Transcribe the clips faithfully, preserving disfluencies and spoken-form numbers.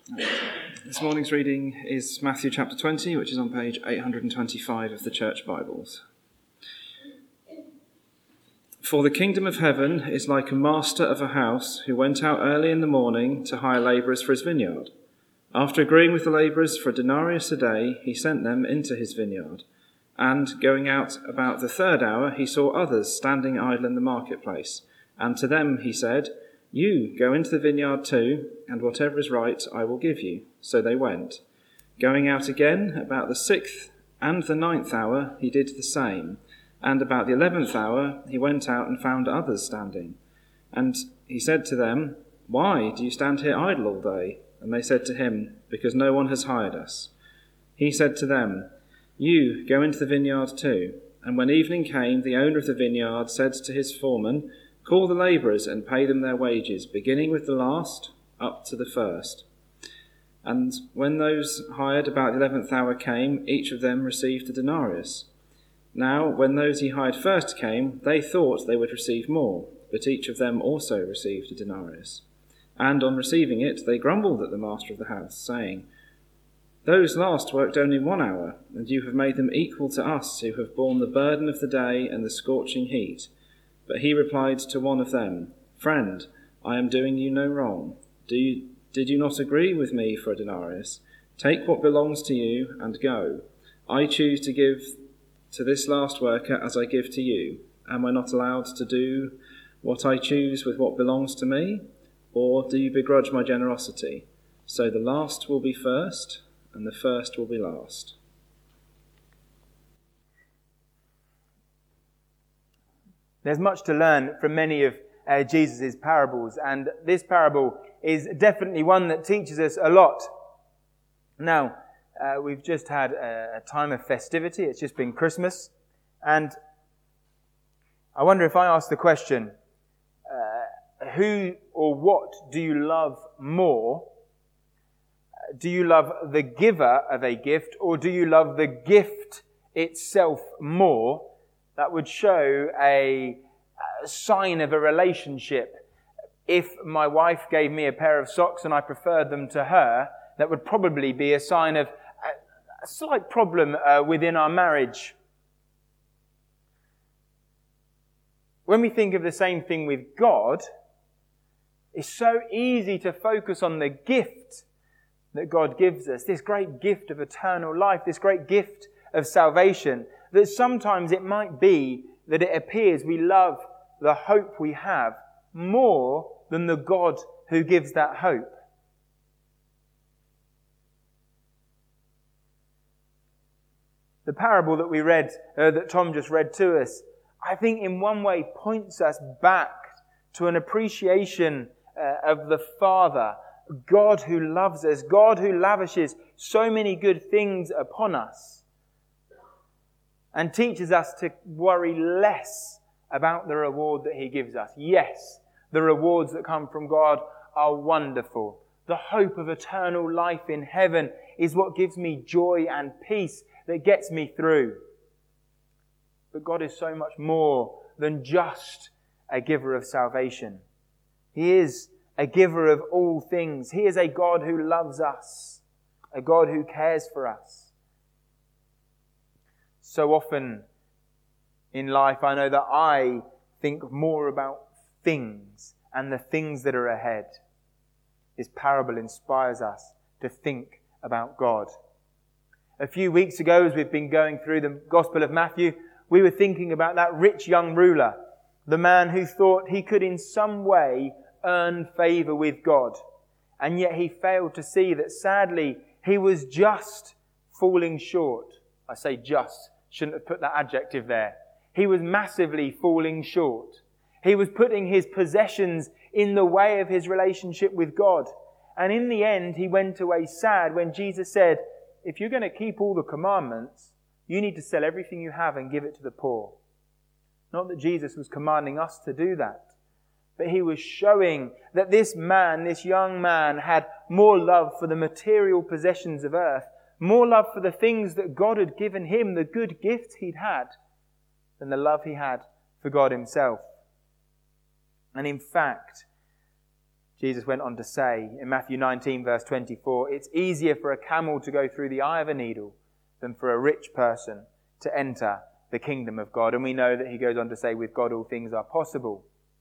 This morning's reading is Matthew chapter twenty, which is on page eight hundred twenty-five of the Church Bibles. For the kingdom of heaven is like a master of a house who went out early in the morning to hire labourers for his vineyard. After agreeing with the labourers for a denarius a day, he sent them into his vineyard. And going out about the third hour, he saw others standing idle in the marketplace. And to them he said, "You go into the vineyard too, and whatever is right I will give you." So they went. Going out again about the sixth and the ninth hour, he did the same. And about the eleventh hour, he went out and found others standing. And he said to them, "Why do you stand here idle all day?" And they said to him, "Because no one has hired us." He said to them, "You go into the vineyard too." And when evening came, the owner of the vineyard said to his foreman, "Call the labourers and pay them their wages, beginning with the last up to the first." And when those hired about the eleventh hour came, each of them received a denarius. Now, when those he hired first came, they thought they would receive more, but each of them also received a denarius. And on receiving it, they grumbled at the master of the house, saying, "Those last worked only one hour, and you have made them equal to us who have borne the burden of the day and the scorching heat." But he replied to one of them, "Friend, I am doing you no wrong. Do you, did you not agree with me for a denarius? Take what belongs to you and go. I choose to give to this last worker as I give to you. Am I not allowed to do what I choose with what belongs to me? Or do you begrudge my generosity? So the last will be first, and the first will be last." There's much to learn from many of uh, Jesus' parables, and this parable is definitely one that teaches us a lot. Now, uh, we've just had a, a time of festivity. It's just been Christmas, and I wonder if I ask the question, uh, who or what do you love more? Do you love the giver of a gift, or do you love the gift itself more? That would show a, a sign of a relationship. If my wife gave me a pair of socks and I preferred them to her, that would probably be a sign of a, a slight problem uh, within our marriage. When we think of the same thing with God, it's so easy to focus on the gift that God gives us, this great gift of eternal life, this great gift of salvation, that sometimes it might be that it appears we love the hope we have more than the God who gives that hope. The parable that we read, uh, that Tom just read to us, I think in one way points us back to an appreciation uh, of the Father, God who loves us, God who lavishes so many good things upon us, and teaches us to worry less about the reward that He gives us. Yes, the rewards that come from God are wonderful. The hope of eternal life in heaven is what gives me joy and peace that gets me through. But God is so much more than just a giver of salvation. He is a giver of all things. He is a God who loves us, a God who cares for us. So often in life, I know that I think more about things and the things that are ahead. This parable inspires us to think about God. A few weeks ago, as we've been going through the Gospel of Matthew, we were thinking about that rich young ruler, the man who thought he could in some way earn favour with God. And yet he failed to see that sadly he was just falling short. I say just. Shouldn't have put that adjective there. He was massively falling short. He was putting his possessions in the way of his relationship with God. And in the end, he went away sad when Jesus said, "If you're going to keep all the commandments, you need to sell everything you have and give it to the poor." Not that Jesus was commanding us to do that, but he was showing that this man, this young man, had more love for the material possessions of earth, more love for the things that God had given him, the good gifts he'd had, than the love he had for God himself. And in fact, Jesus went on to say in Matthew nineteen, verse twenty-four, it's easier for a camel to go through the eye of a needle than for a rich person to enter the kingdom of God. And we know that he goes on to say, with God all things are possible.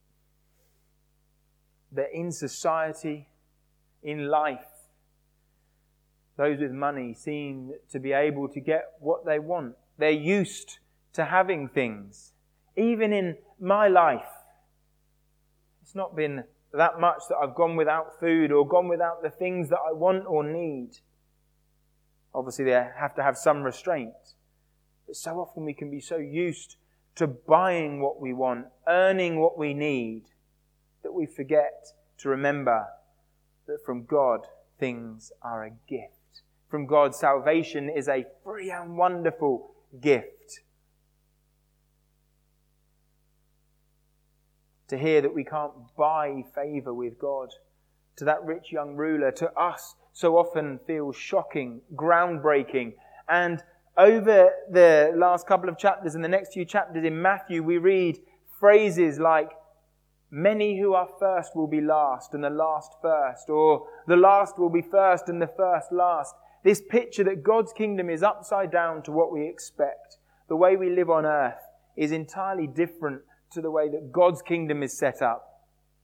That in society, in life, those with money seem to be able to get what they want. They're used to having things. Even in my life, it's not been that much that I've gone without food or gone without the things that I want or need. Obviously, they have to have some restraint. But so often we can be so used to buying what we want, earning what we need, that we forget to remember that from God, things are a gift. From God, salvation is a free and wonderful gift. To hear that we can't buy favour with God, to that rich young ruler, to us, so often feels shocking, groundbreaking. And over the last couple of chapters, in the next few chapters in Matthew, we read phrases like, many who are first will be last, and the last first, or the last will be first, and the first last. This picture that God's kingdom is upside down to what we expect. The way we live on earth is entirely different to the way that God's kingdom is set up.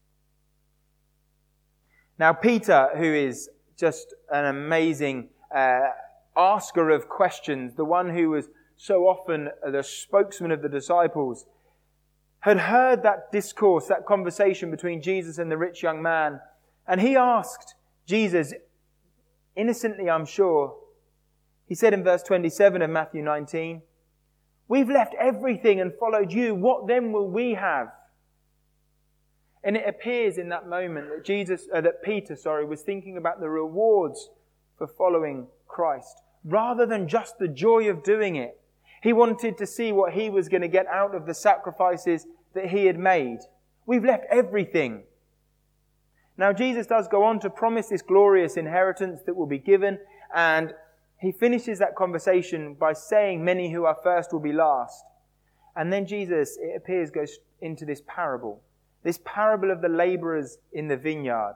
Now, Peter, who is just an amazing uh, asker of questions, the one who was so often the spokesman of the disciples, had heard that discourse, that conversation between Jesus and the rich young man, and he asked Jesus, innocently I'm sure, he said in verse twenty-seven of Matthew nineteen, we've left everything and followed you. What then will we have? And it appears in that moment that Jesus, uh, that Peter, sorry, was thinking about the rewards for following Christ, rather than just the joy of doing it. He wanted to see what he was going to get out of the sacrifices that he had made. We've left everything. Now, Jesus does go on to promise this glorious inheritance that will be given, and he finishes that conversation by saying, many who are first will be last. And then Jesus, it appears, goes into this parable. This parable of the labourers in the vineyard.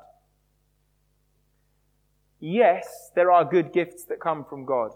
Yes, there are good gifts that come from God.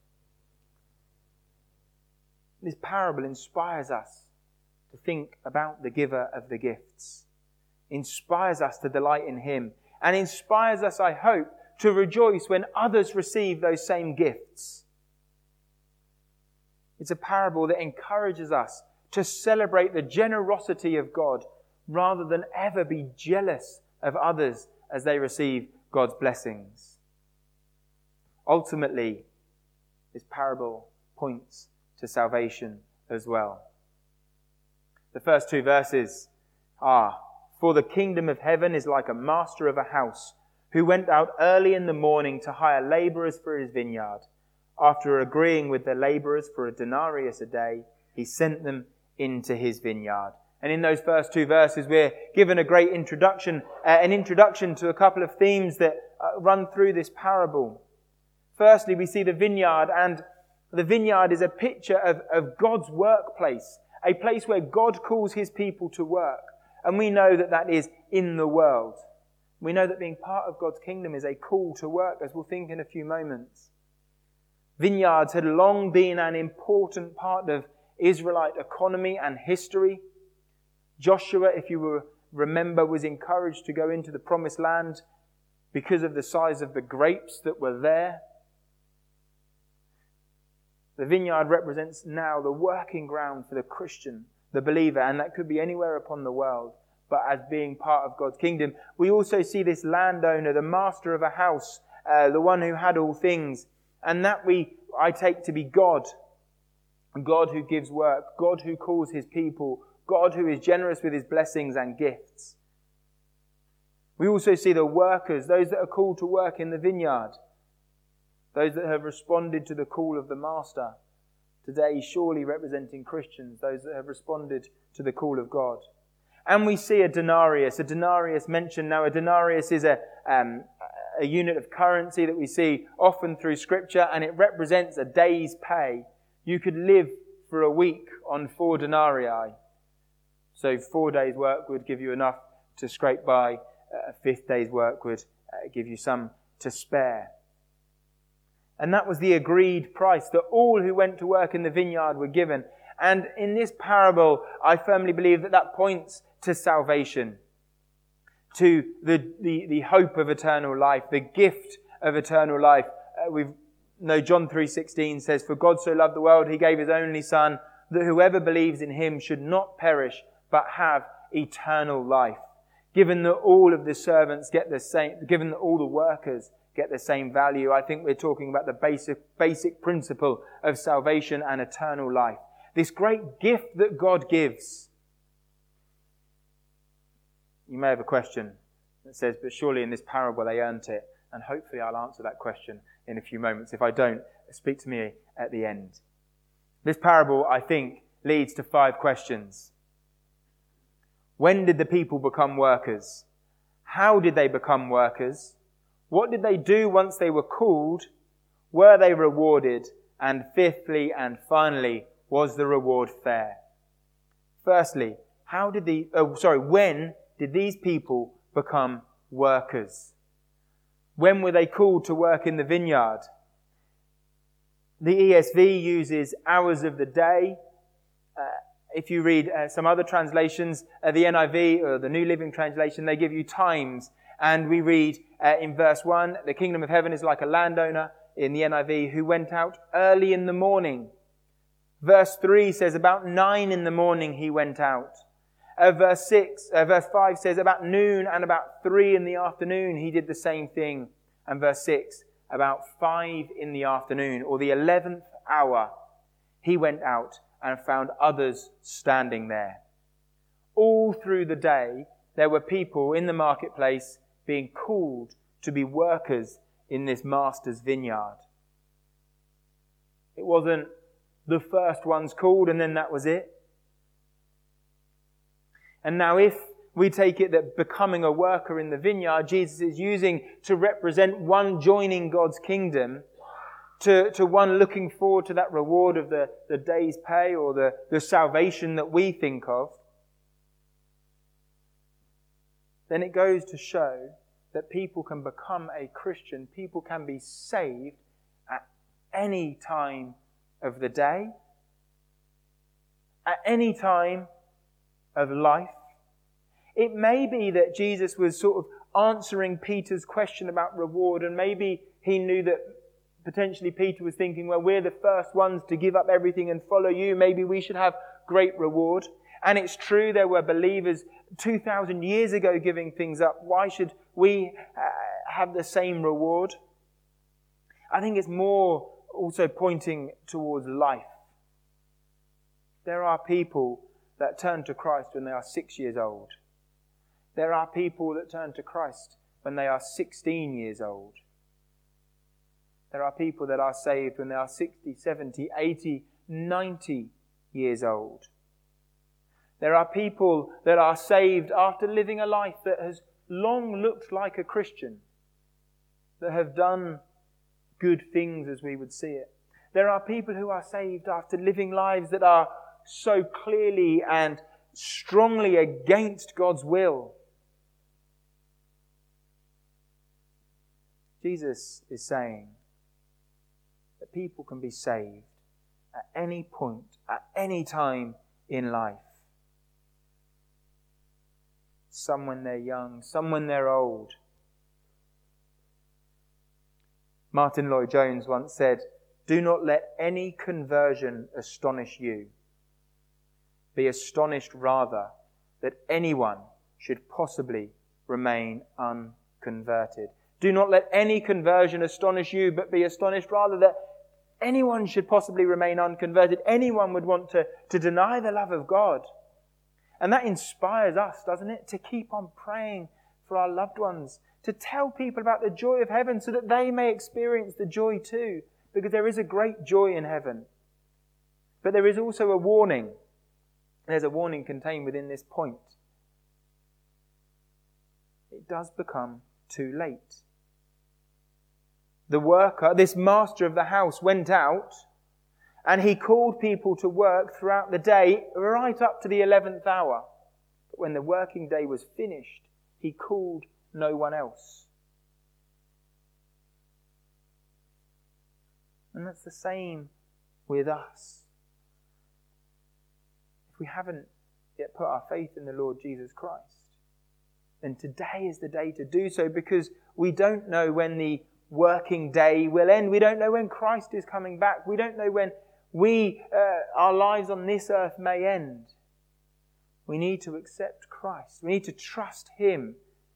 This parable inspires us to think about the giver of the gifts. Inspires us to delight in him. And inspires us, I hope, to rejoice when others receive those same gifts. It's a parable that encourages us to celebrate the generosity of God rather than ever be jealous of others as they receive God's blessings. Ultimately, this parable points to salvation as well. The first two verses are, for the kingdom of heaven is like a master of a house who went out early in the morning to hire labourers for his vineyard. After agreeing with the labourers for a denarius a day, he sent them into his vineyard. And in those first two verses, we're given a great introduction, uh, an introduction to a couple of themes that uh, run through this parable. Firstly, we see the vineyard, and the vineyard is a picture of, of God's workplace, a place where God calls his people to work. And we know that that is in the world. We know that being part of God's kingdom is a call to work, as we'll think in a few moments. Vineyards had long been an important part of Israelite economy and history. Joshua, if you will remember, was encouraged to go into the promised land because of the size of the grapes that were there. The vineyard represents now the working ground for the Christian, the believer, and that could be anywhere upon the world, but as being part of God's kingdom. We also see this landowner, the master of a house, uh, the one who had all things, and that we, I take to be God. God who gives work, God who calls his people, God who is generous with his blessings and gifts. We also see the workers, those that are called to work in the vineyard, those that have responded to the call of the master. Today, surely representing Christians, those that have responded to the call of God. And we see a denarius, a denarius mentioned. Now, a denarius is a, um, a unit of currency that we see often through Scripture, and it represents a day's pay. You could live for a week on four denarii. So four days' work would give you enough to scrape by a fifth day's work would uh, give you some to spare. And that was the agreed price that all who went to work in the vineyard were given. And in this parable, I firmly believe that that points to salvation, to the, the, the hope of eternal life, the gift of eternal life. Uh, we know John three sixteen says, "For God so loved the world, he gave his only Son, that whoever believes in him should not perish, but have eternal life." Given that all of the servants get the same, given that all the workers get the same value, I think we're talking about the basic, basic principle of salvation and eternal life. This great gift that God gives. You may have a question that says, but surely in this parable they earned it. And hopefully I'll answer that question in a few moments. If I don't, speak to me at the end. This parable, I think, leads to five questions. When did the people become workers? How did they become workers? What did they do once they were called? Were they rewarded? And fifthly and finally, was the reward fair? Firstly, how did the, oh, sorry, when did these people become workers? When were they called to work in the vineyard? The E S V uses hours of the day. Uh, if you read uh, some other translations, uh, the N I V or the New Living Translation, they give you times. And we read uh, in verse one, the kingdom of heaven is like a landowner, in the N I V, who went out early in the morning. Verse three says about nine in the morning he went out. Uh, verse six, uh, verse five says about noon and about three in the afternoon he did the same thing. And verse six, about five in the afternoon, or the eleventh hour, he went out and found others standing there. All through the day, there were people in the marketplace being called to be workers in this master's vineyard. It wasn't the first ones called and then that was it. And now if we take it that becoming a worker in the vineyard, Jesus is using to represent one joining God's kingdom, to, to one looking forward to that reward of the, the day's pay or the, the salvation that we think of, then it goes to show that people can become a Christian, people can be saved at any time of the day, at any time of life. It may be that Jesus was sort of answering Peter's question about reward, and maybe he knew that potentially Peter was thinking, well, we're the first ones to give up everything and follow you. Maybe we should have great reward. And it's true, there were believers two thousand years ago giving things up. Why should we uh, have the same reward? I think it's more also pointing towards life. There are people that turn to Christ when they are six years old. There are people that turn to Christ when they are sixteen years old. There are people that are saved when they are sixty, seventy, eighty, ninety years old. There are people that are saved after living a life that has long looked like a Christian, that have done good things as we would see it. There are people who are saved after living lives that are so clearly and strongly against God's will. Jesus is saying that people can be saved at any point, at any time in life. Some when they're young, some when they're old. Martin Lloyd-Jones once said, "Do not let any conversion astonish you. Be astonished rather that anyone should possibly remain unconverted." Do not let any conversion astonish you, but be astonished rather that anyone should possibly remain unconverted. Anyone would want to, to deny the love of God. And that inspires us, doesn't it? To keep on praying for our loved ones, to tell people about the joy of heaven so that they may experience the joy too, because there is a great joy in heaven. But there is also a warning. There's a warning contained within this point. It does become too late. The worker, this master of the house, went out and he called people to work throughout the day, right up to the eleventh hour. But when the working day was finished, he called no one else. And that's the same with us. If we haven't yet put our faith in the Lord Jesus Christ, then today is the day to do so, because we don't know when the working day will end. We don't know when Christ is coming back. We don't know when we, uh, our lives on this earth may end. We need to accept Christ. We need to trust Him.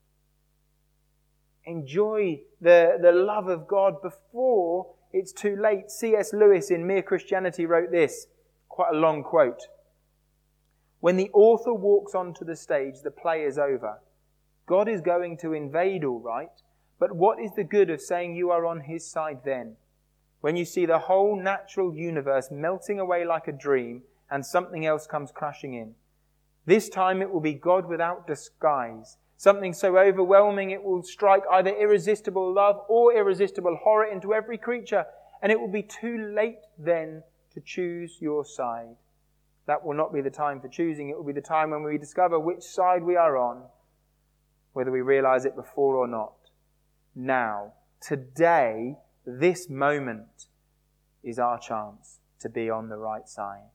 Enjoy the, the love of God before it's too late. C S Lewis in Mere Christianity wrote this, quite a long quote. When the author walks onto the stage, the play is over. God is going to invade, all right, but what is the good of saying you are on His side then, when you see the whole natural universe melting away like a dream and something else comes crashing in? This time it will be God without disguise, something so overwhelming it will strike either irresistible love or irresistible horror into every creature, and it will be too late then to choose your side. That will not be the time for choosing. It will be the time when we discover which side we are on, whether we realize it before or not. Now, today, this moment is our chance to be on the right side.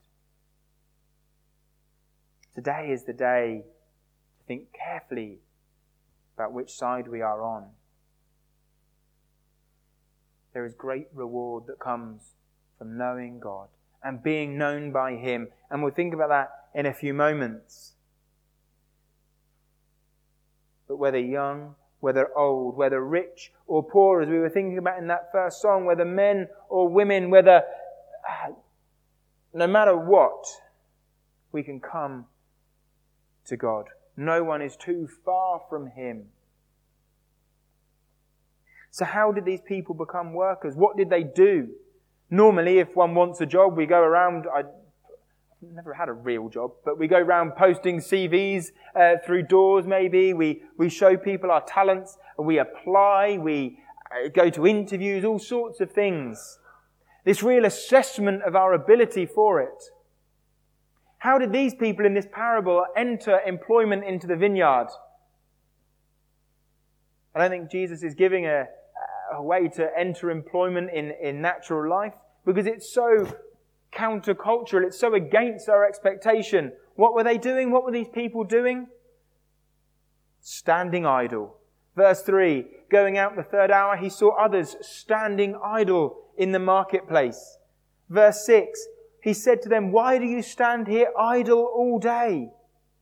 Today is the day to think carefully about which side we are on. There is great reward that comes from knowing God and being known by Him. And we'll think about that in a few moments. But whether young, whether old, whether rich or poor, as we were thinking about in that first song, whether men or women, whether, no matter what, we can come to God. No one is too far from Him. So how did these people become workers? What did they do? Normally, if one wants a job, we go around, I've never had a real job, but we go around posting C Vs uh, through doors maybe. We, we show people our talents, we apply, we uh, go to interviews, all sorts of things. This real assessment of our ability for it. How did these people in this parable enter employment into the vineyard? I don't think Jesus is giving a, a way to enter employment in, in natural life, because it's so countercultural, it's so against our expectation. What were they doing? What were these people doing? Standing idle. Verse three, going out the third hour, he saw others standing idle in the marketplace. Verse six, he said to them, why do you stand here idle all day?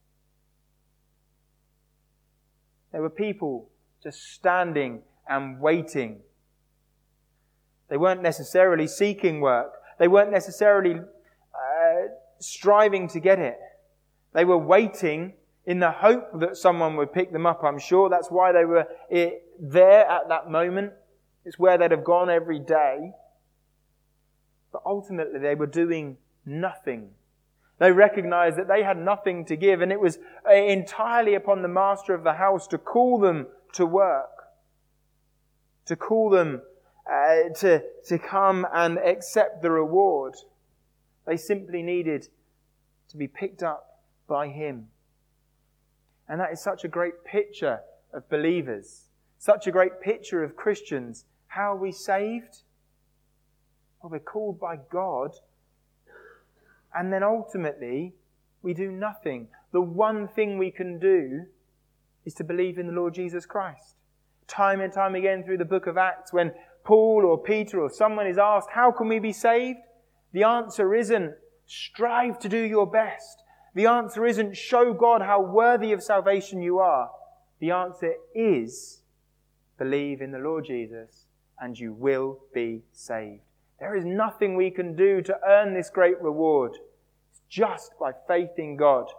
There were people just standing and waiting. They weren't necessarily seeking work. They weren't necessarily uh, striving to get it. They were waiting in the hope that someone would pick them up, I'm sure. That's why they were there at that moment. It's where they'd have gone every day. But ultimately they were doing nothing. They recognized that they had nothing to give, and it was entirely upon the master of the house to call them to work. To call them uh, to, to come and accept the reward. They simply needed to be picked up by Him. And that is such a great picture of believers. Such a great picture of Christians. How are we saved? Well, we're called by God. And then ultimately, we do nothing. The one thing we can do is to believe in the Lord Jesus Christ. Time and time again through the book of Acts, when Paul or Peter or someone is asked, how can we be saved? The answer isn't, strive to do your best. The answer isn't, show God how worthy of salvation you are. The answer is, believe in the Lord Jesus and you will be saved. There is nothing we can do to earn this great reward. It's just by faith in God.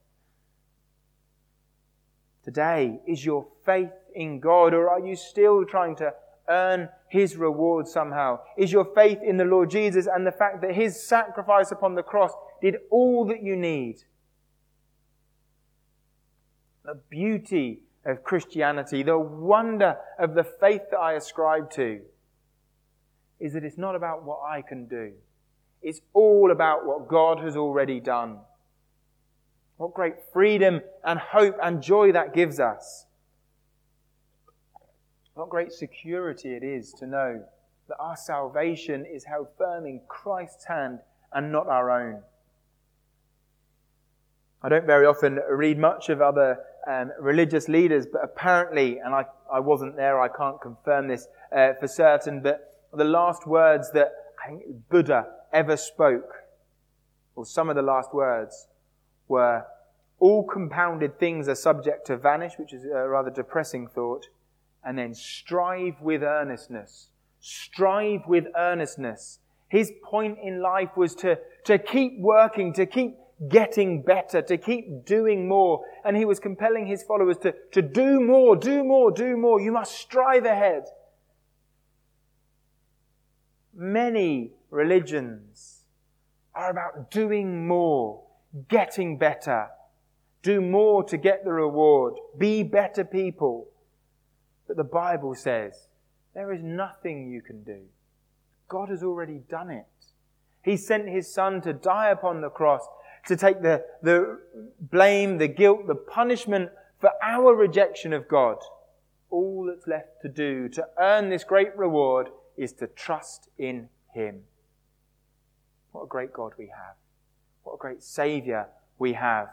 Today, is your faith in God, or are you still trying to earn His reward somehow? Is your faith in the Lord Jesus and the fact that His sacrifice upon the cross did all that you need? The beauty of Christianity, the wonder of the faith that I ascribe to, is that it's not about what I can do. It's all about what God has already done. What great freedom and hope and joy that gives us. What great security it is to know that our salvation is held firm in Christ's hand and not our own. I don't very often read much of other um, religious leaders, but apparently, and I, I wasn't there, I can't confirm this uh, for certain, but the last words that I think Buddha ever spoke, or some of the last words, were, all compounded things are subject to vanish, which is a rather depressing thought, and then strive with earnestness. Strive with earnestness. His point in life was to, to keep working, to keep getting better, to keep doing more. And he was compelling his followers to, to do more, do more, do more. You must strive ahead. Many religions are about doing more, getting better. Do more to get the reward. Be better people. But the Bible says there is nothing you can do. God has already done it. He sent His Son to die upon the cross, to take the, the blame, the guilt, the punishment for our rejection of God. All that's left to do to earn this great reward is to trust in Him. What a great God we have. What a great Saviour we have.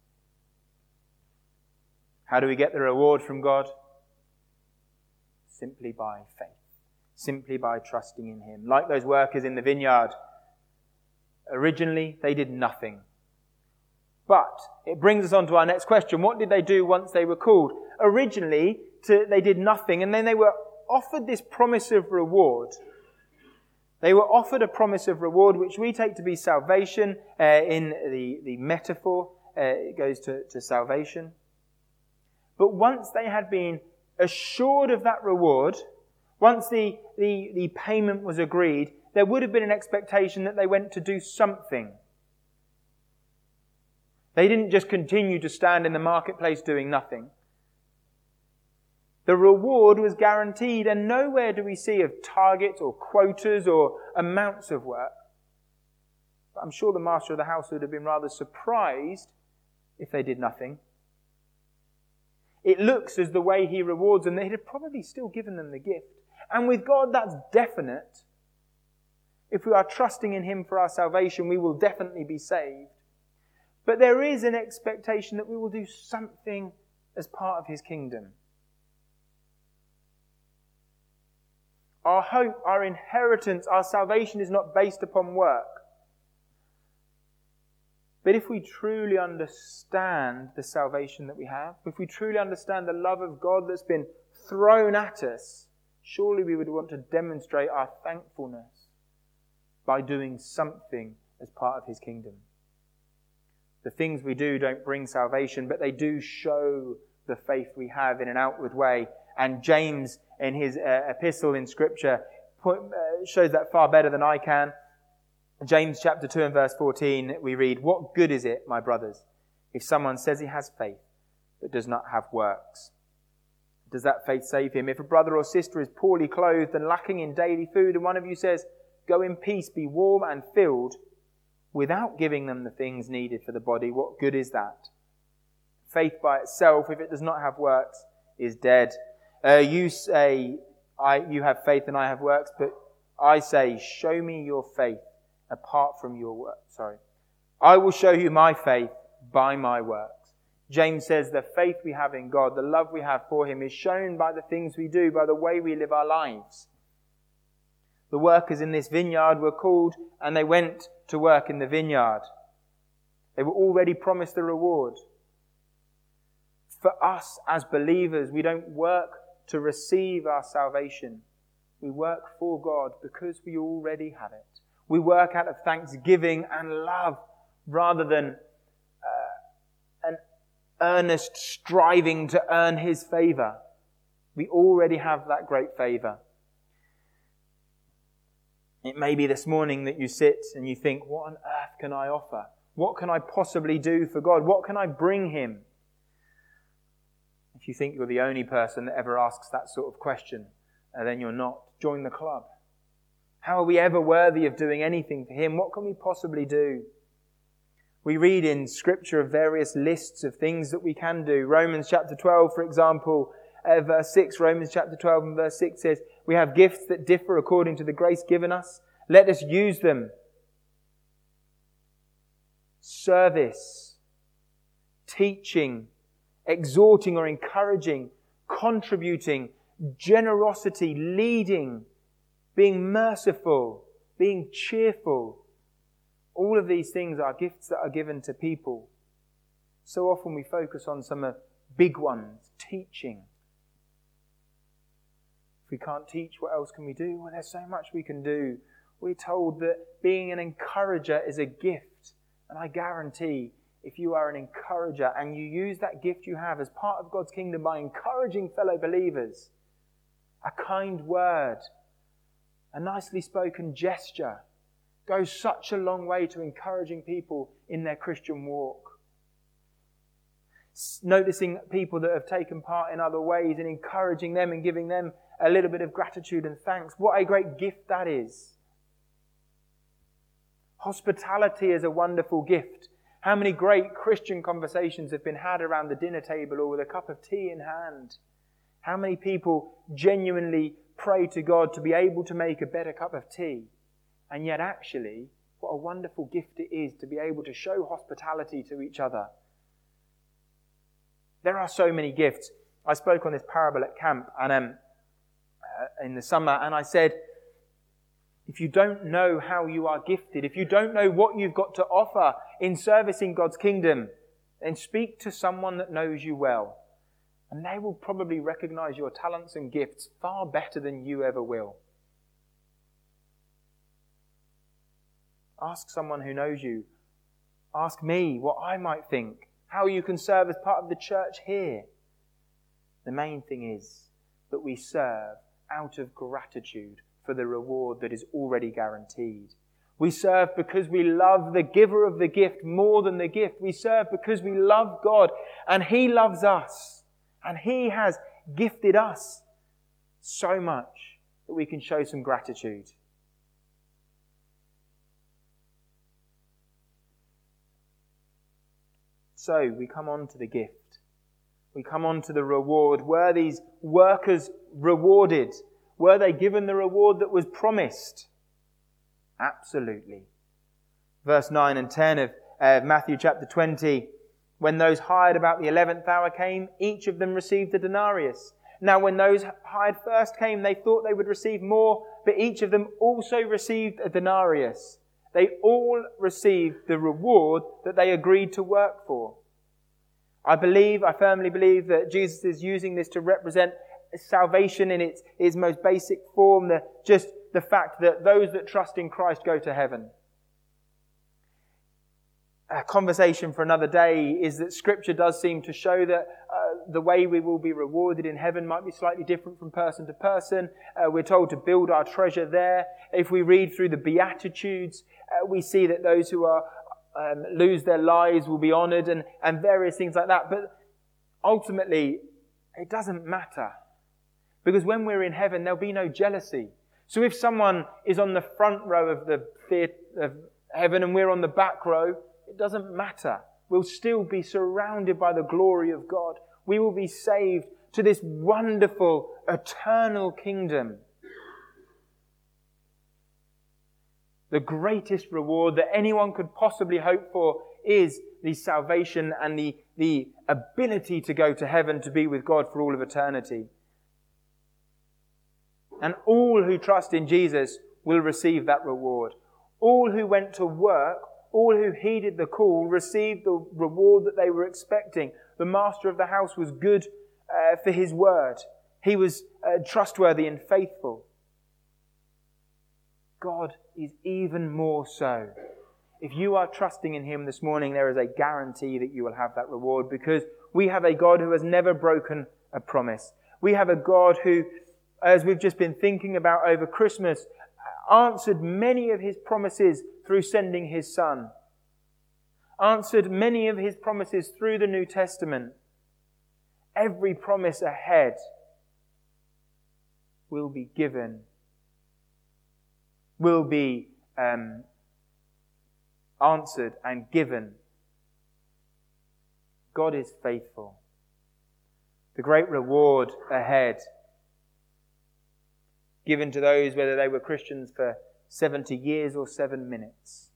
How do we get the reward from God? Simply by faith. Simply by trusting in Him. Like those workers in the vineyard. Originally, they did nothing. But it brings us on to our next question. What did they do once they were called? Originally, to, they did nothing, and then they were offered this promise of reward. They were offered a promise of reward, which we take to be salvation. Uh, in the, the metaphor, uh, it goes to, to salvation. But once they had been assured of that reward, once the, the, the payment was agreed, there would have been an expectation that they went to do something. They didn't just continue to stand in the marketplace doing nothing. The reward was guaranteed, and nowhere do we see of targets or quotas or amounts of work. But I'm sure the master of the house would have been rather surprised if they did nothing. It looks as the way He rewards them, that He'd have probably still given them the gift. And with God, that's definite. If we are trusting in Him for our salvation, we will definitely be saved. But there is an expectation that we will do something as part of His kingdom. Our hope, our inheritance, our salvation is not based upon work. But if we truly understand the salvation that we have, if we truly understand the love of God that's been thrown at us, surely we would want to demonstrate our thankfulness by doing something as part of His kingdom. The things we do don't bring salvation, but they do show the faith we have in an outward way. And James, in his uh, epistle in Scripture, put, uh, shows that far better than I can. James chapter two and verse fourteen, we read, "What good is it, my brothers, if someone says he has faith, but does not have works? Does that faith save him? If a brother or sister is poorly clothed and lacking in daily food, and one of you says, 'Go in peace, be warm and filled,' without giving them the things needed for the body, what good is that? Faith by itself, if it does not have works, is dead. Uh, you say, I, you have faith and I have works, but I say, show me your faith apart from your work. Sorry. I will show you my faith by my works." James says the faith we have in God, the love we have for Him, is shown by the things we do, by the way we live our lives. The workers in this vineyard were called and they went to work in the vineyard. They were already promised the reward. For us as believers, we don't work to receive our salvation. We work for God because we already have it. We work out of thanksgiving and love rather than uh, an earnest striving to earn His favour. We already have that great favour. It may be this morning that you sit and you think, what on earth can I offer? What can I possibly do for God? What can I bring Him? If you think you're the only person that ever asks that sort of question, then you're not. Join the club. How are we ever worthy of doing anything for Him? What can we possibly do? We read in Scripture of various lists of things that we can do. Romans chapter twelve, for example, uh, verse six, Romans chapter twelve and verse six says, we have gifts that differ according to the grace given us. Let us use them. Service, teaching, exhorting or encouraging, contributing, generosity, leading, being merciful, being cheerful. All of these things are gifts that are given to people. So often we focus on some big ones, teaching. If we can't teach, what else can we do? Well, there's so much we can do. We're told that being an encourager is a gift. And I guarantee if you are an encourager and you use that gift you have as part of God's kingdom by encouraging fellow believers, a kind word, a nicely spoken gesture goes such a long way to encouraging people in their Christian walk. Noticing people that have taken part in other ways and encouraging them and giving them a little bit of gratitude and thanks. What a great gift that is. Hospitality is a wonderful gift. How many great Christian conversations have been had around the dinner table or with a cup of tea in hand? How many people genuinely pray to God to be able to make a better cup of tea? And yet actually, what a wonderful gift it is to be able to show hospitality to each other. There are so many gifts. I spoke on this parable at camp and um, uh, in the summer, and I said, if you don't know how you are gifted, if you don't know what you've got to offer in servicing God's kingdom, then speak to someone that knows you well. And they will probably recognize your talents and gifts far better than you ever will. Ask someone who knows you. Ask me what I might think. How you can serve as part of the church here. The main thing is that we serve out of gratitude for the reward that is already guaranteed. We serve because we love the giver of the gift more than the gift. We serve because we love God and He loves us. And He has gifted us so much that we can show some gratitude. So we come on to the gift. We come on to the reward. Were these workers rewarded? Were they given the reward that was promised? Absolutely. Verse nine and ten of uh, Matthew chapter twenty. When those hired about the eleventh hour came, each of them received a denarius. Now when those hired first came, they thought they would receive more, but each of them also received a denarius. They all received the reward that they agreed to work for. I believe, I firmly believe that Jesus is using this to represent salvation in its, its most basic form, the, just the fact that those that trust in Christ go to heaven. A conversation for another day is that Scripture does seem to show that uh, the way we will be rewarded in heaven might be slightly different from person to person. Uh, we're told to build our treasure there. If we read through the Beatitudes, uh, we see that those who are um, lose their lives will be honoured and, and various things like that. But ultimately, it doesn't matter. Because when we're in heaven, there'll be no jealousy. So if someone is on the front row of the theatre of heaven and we're on the back row, it doesn't matter. We'll still be surrounded by the glory of God. We will be saved to this wonderful, eternal kingdom. The greatest reward that anyone could possibly hope for is the salvation and the, the ability to go to heaven to be with God for all of eternity. And all who trust in Jesus will receive that reward. All who went to work, all who heeded the call, received the reward that they were expecting. The master of the house was good uh, for his word. He was uh, trustworthy and faithful. God is even more so. If you are trusting in Him this morning, there is a guarantee that you will have that reward, because we have a God who has never broken a promise. We have a God who, as we've just been thinking about over Christmas, answered many of His promises through sending His Son. Answered many of His promises through the New Testament. Every promise ahead will be given, will be um, answered and given. God is faithful. The great reward ahead, given to those whether they were Christians for seventy years or seven minutes.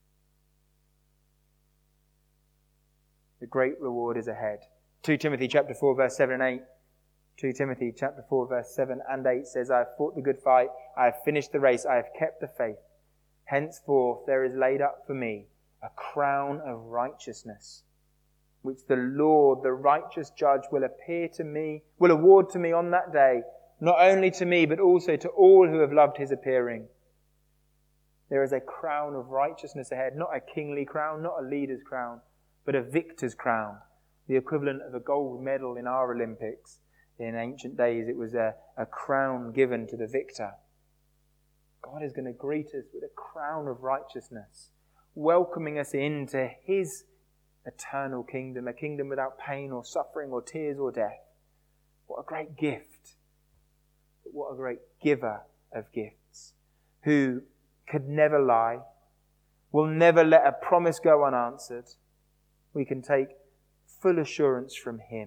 The great reward is ahead. Second Timothy chapter four, verse seven and eight. Second Timothy chapter four, verse seven and eight says, I have fought the good fight, I have finished the race, I have kept the faith. Henceforth there is laid up for me a crown of righteousness, which the Lord, the righteous judge, will appear to me, will award to me on that day, not only to me, but also to all who have loved his appearing. There is a crown of righteousness ahead, not a kingly crown, not a leader's crown, but a victor's crown, the equivalent of a gold medal in our Olympics. In ancient days, it was a, a crown given to the victor. God is going to greet us with a crown of righteousness, welcoming us into his eternal kingdom, a kingdom without pain or suffering or tears or death. What a great gift. But what a great giver of gifts, who could never lie, will never let a promise go unanswered. We can take full assurance from him.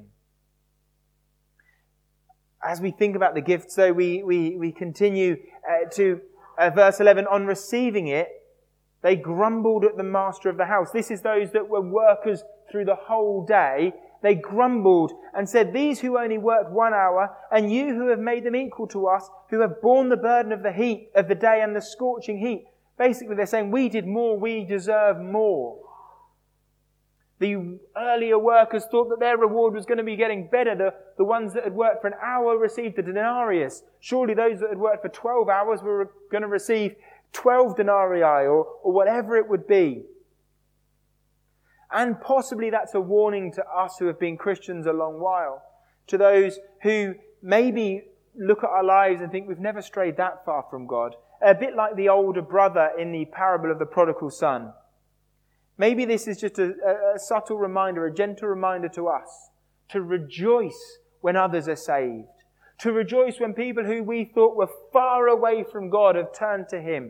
As we think about the gifts, though, we, we, we continue uh, to uh, verse eleven. On receiving it, they grumbled at the master of the house. This is those that were workers through the whole day. They grumbled and said, these who only worked one hour, and you who have made them equal to us, who have borne the burden of the heat of the day and the scorching heat. Basically, they're saying, we did more, we deserve more. The earlier workers thought that their reward was going to be getting better. The, the ones that had worked for an hour received a denarius. Surely those that had worked for twelve hours were going to receive twelve denarii or, or whatever it would be. And possibly that's a warning to us who have been Christians a long while. To those who maybe look at our lives and think we've never strayed that far from God. A bit like the older brother in the parable of the prodigal son. Maybe this is just a, a subtle reminder, a gentle reminder to us to rejoice when others are saved. To rejoice when people who we thought were far away from God have turned to him.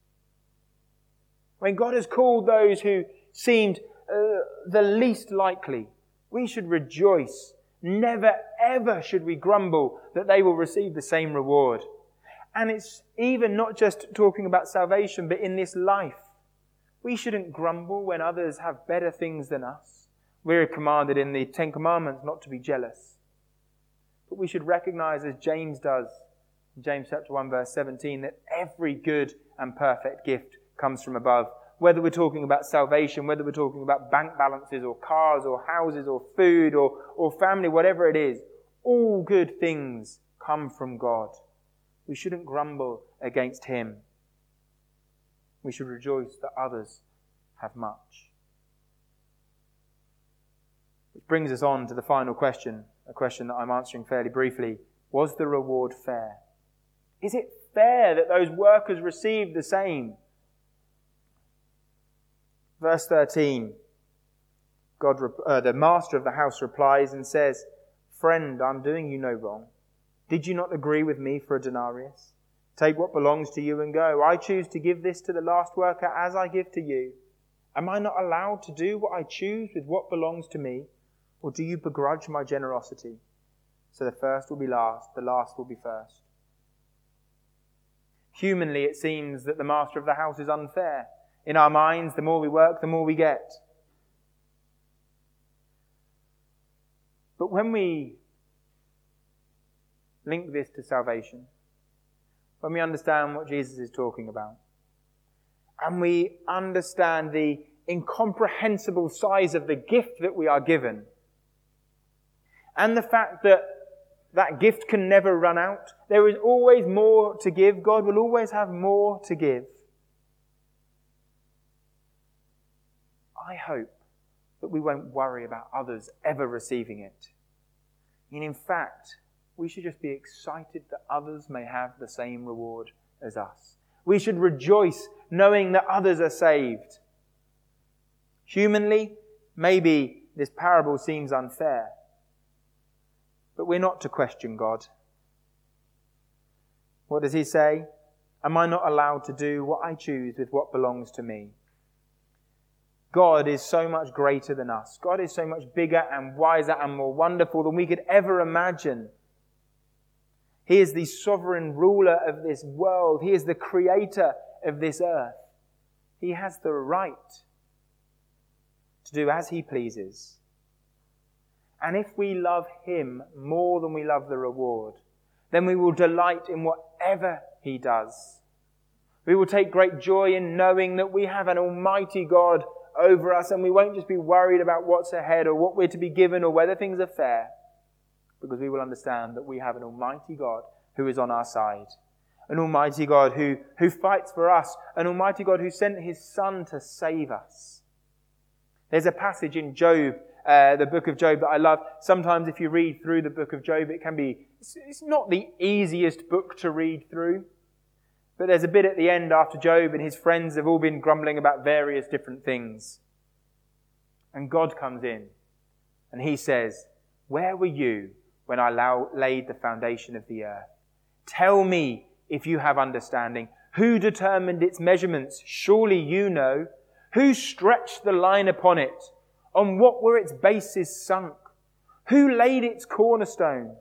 When God has called those who seemed uh, the least likely, we should rejoice. Never ever should we grumble that they will receive the same reward. And it's even not just talking about salvation, but in this life. We shouldn't grumble when others have better things than us. We're commanded in the Ten Commandments not to be jealous. But we should recognize, as James does, in James chapter one, verse seventeen, that every good and perfect gift comes from above. Whether we're talking about salvation, whether we're talking about bank balances or cars or houses or food or, or family, whatever it is, all good things come from God. We shouldn't grumble against him. We should rejoice that others have much. Which brings us on to the final question, a question that I'm answering fairly briefly. Was the reward fair? Is it fair that those workers received the same? Verse thirteen, God, uh, the master of the house replies and says, friend, I'm doing you no wrong. Did you not agree with me for a denarius? Take what belongs to you and go. I choose to give this to the last worker as I give to you. Am I not allowed to do what I choose with what belongs to me? Or do you begrudge my generosity? So the first will be last, the last will be first. Humanly, it seems that the master of the house is unfair. In our minds, the more we work, the more we get. But when we link this to salvation, when we understand what Jesus is talking about, and we understand the incomprehensible size of the gift that we are given, and the fact that that gift can never run out, there is always more to give. God will always have more to give. I hope that we won't worry about others ever receiving it. And in fact, we should just be excited that others may have the same reward as us. We should rejoice knowing that others are saved. Humanly, maybe this parable seems unfair, but we're not to question God. What does he say? Am I not allowed to do what I choose with what belongs to me? God is so much greater than us. God is so much bigger and wiser and more wonderful than we could ever imagine. He is the sovereign ruler of this world. He is the creator of this earth. He has the right to do as he pleases. And if we love him more than we love the reward, then we will delight in whatever he does. We will take great joy in knowing that we have an almighty God over us, and we won't just be worried about what's ahead or what we're to be given or whether things are fair, because we will understand that we have an almighty God who is on our side, an almighty God who, who fights for us, an almighty God who sent his Son to save us. There's a passage in Job, uh, the book of Job, that I love. Sometimes if you read through the book of Job, it can be, it's, it's not the easiest book to read through. But there's a bit at the end after Job and his friends have all been grumbling about various different things. And God comes in and he says, "Where were you when I laid the foundation of the earth? Tell me if you have understanding. Who determined its measurements? Surely you know. Who stretched the line upon it? On what were its bases sunk? Who laid its cornerstone?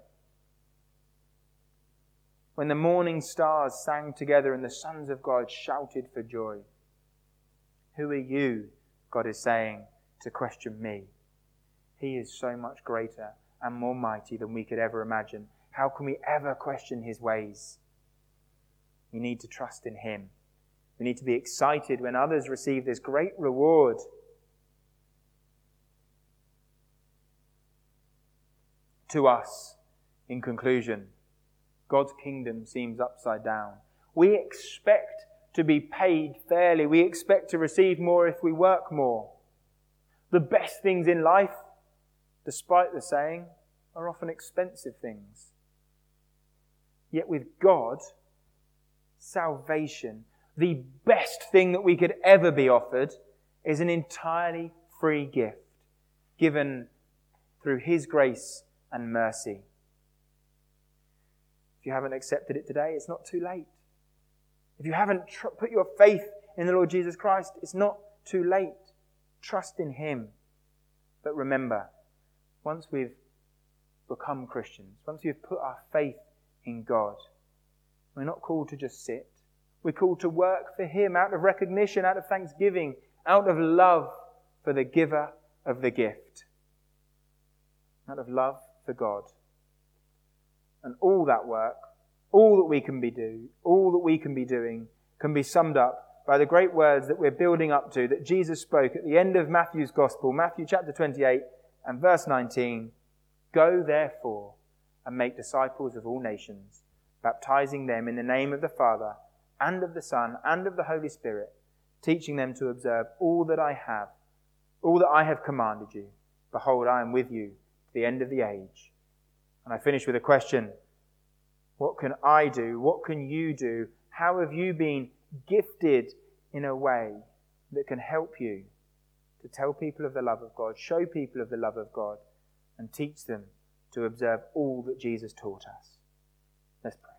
When the morning stars sang together and the sons of God shouted for joy. Who are you," God is saying, "to question me? He is so much greater and more mighty than we could ever imagine. How can we ever question his ways?" We need to trust in him. We need to be excited when others receive this great reward. To us, in conclusion, God's kingdom seems upside down. We expect to be paid fairly. We expect to receive more if we work more. The best things in life, despite the saying, are often expensive things. Yet with God, salvation, the best thing that we could ever be offered, is an entirely free gift given through his grace and mercy. If you haven't accepted it today, it's not too late. If you haven't tr- put your faith in the Lord Jesus Christ, it's not too late. Trust in him. But remember, once we've become Christians, once we've put our faith in God, we're not called to just sit. We're called to work for him out of recognition, out of thanksgiving, out of love for the giver of the gift. Out of love for God. And all that work, all that we can be do, all that we can be doing, can be summed up by the great words that we're building up to, that Jesus spoke at the end of Matthew's Gospel, Matthew chapter twenty-eight and verse nineteen. "Go therefore and make disciples of all nations, baptizing them in the name of the Father and of the Son and of the Holy Spirit, teaching them to observe all that I have, all that I have commanded you. Behold, I am with you to the end of the age." And I finish with a question. What can I do? What can you do? How have you been gifted in a way that can help you to tell people of the love of God, show people of the love of God, and teach them to observe all that Jesus taught us? Let's pray.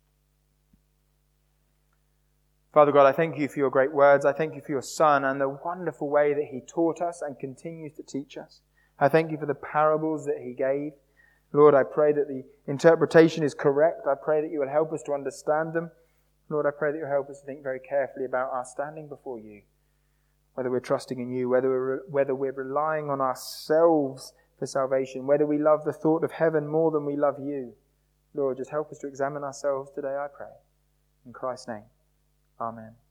Father God, I thank you for your great words. I thank you for your Son and the wonderful way that he taught us and continues to teach us. I thank you for the parables that he gave. Lord, I pray that the interpretation is correct. I pray that you will help us to understand them. Lord, I pray that you'll help us to think very carefully about our standing before you, whether we're trusting in you, whether we're, whether we're relying on ourselves for salvation, whether we love the thought of heaven more than we love you. Lord, just help us to examine ourselves today, I pray. In Christ's name, amen.